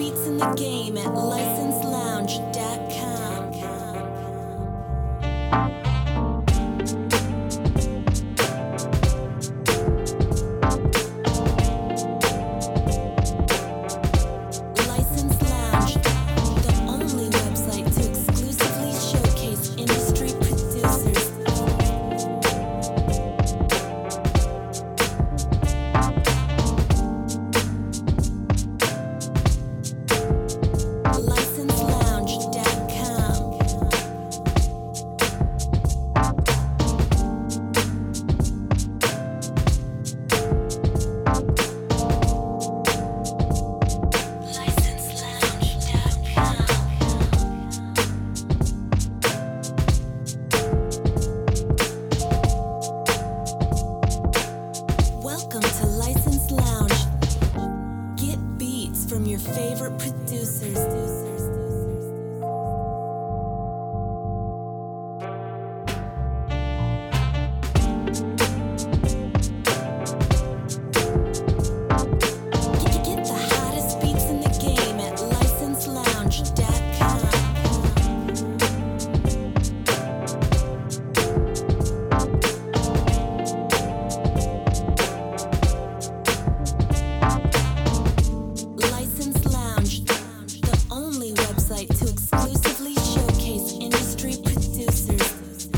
beats in the game at licenselounge.com. License Lounge, the only website to exclusively showcase industry producers. LicenseLounge.com. Welcome to License Lounge. Get beats from your favorite producers. Get the hottest beats in the game at licenselounge.com. License Lounge, the only website to exclusively showcase industry producers.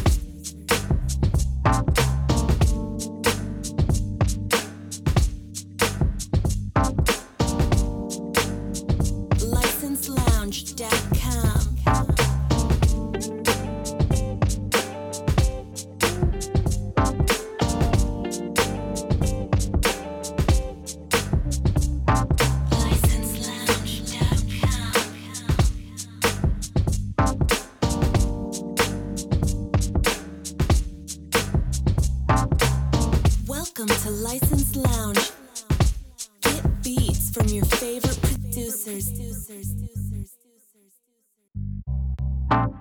LicenseLounge.com. Welcome to License Lounge. Get beats from your favorite producers.